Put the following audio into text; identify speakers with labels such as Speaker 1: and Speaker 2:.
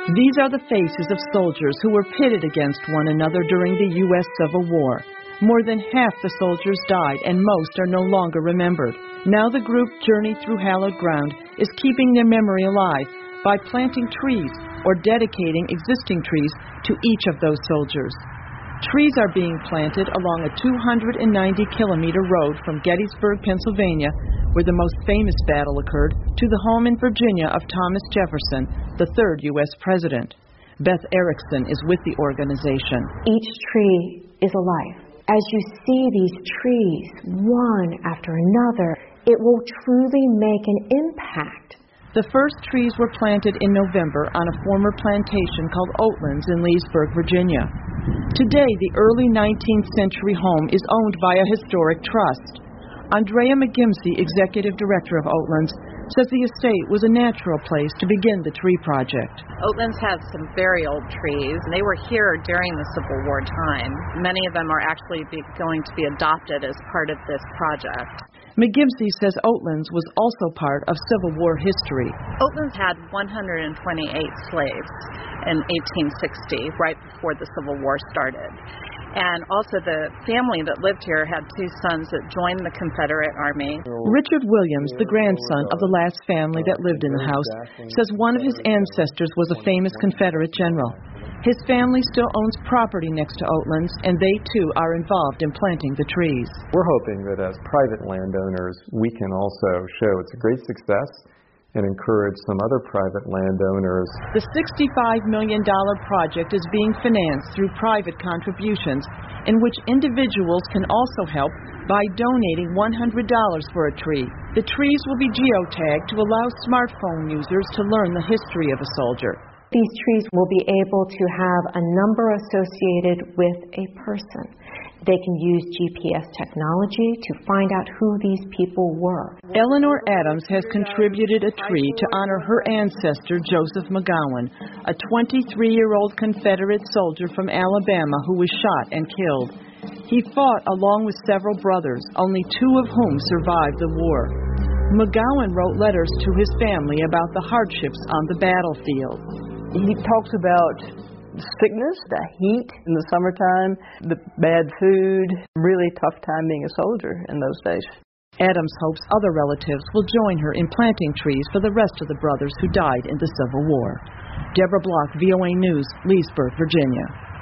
Speaker 1: These are the faces of soldiers who were pitted against one another during the U.S. Civil War. More than half the soldiers died, and most are no longer remembered. Now the group Journey Through Hallowed Ground is keeping their memory alive by planting trees or dedicating existing trees to each of those soldiers. Trees are being planted along a 290-kilometer road from Gettysburg, Pennsylvania, where the most famous battle occurred, to the home in Virginia of Thomas Jefferson, the third U.S. president. Beth Erickson is with the organization.
Speaker 2: Each tree is a life. As you see these trees, one after another, it will truly make an impact.
Speaker 1: The first trees were planted in November on a former plantation called Oatlands in Leesburg, Virginia. Today, the early 19th century home is owned by a historic trust. Andrea McGimsey, executive director of Oatlands, says the estate was a natural place to begin the tree project.
Speaker 3: Oatlands has some very old trees. They were here during the Civil War time. Many of them are actually going to be adopted as part of this project.
Speaker 1: McGimsey says Oatlands was also part of Civil War history.
Speaker 3: Oatlands had 128 slaves in 1860, right before the Civil War started. And also the family that lived here had two sons that joined the Confederate Army.
Speaker 1: Richard Williams, the grandson of the last family that lived in the house, says one of his ancestors was a famous Confederate general. His family still owns property next to Oatlands, and they too are involved in planting the trees.
Speaker 4: We're hoping that as private landowners, we can also show it's a great success and encourage some other private landowners.
Speaker 1: The $65 million project is being financed through private contributions, in which individuals can also help by donating $100 for a tree. The trees will be geotagged to allow smartphone users to learn the history of a soldier.
Speaker 2: These trees will be able to have a number associated with a person. They can use GPS technology to find out who these people were.
Speaker 1: Eleanor Adams has contributed a tree to honor her ancestor, Joseph McGowan, a 23-year-old Confederate soldier from Alabama who was shot and killed. He fought along with several brothers, only two of whom survived the war. McGowan wrote letters to his family about the hardships on the battlefield.
Speaker 5: He talks about sickness, the heat in the summertime, the bad food, really tough time being a soldier in those days.
Speaker 1: Adams hopes other relatives will join her in planting trees for the rest of the brothers who died in the Civil War. Deborah Block, VOA News, Leesburg, Virginia.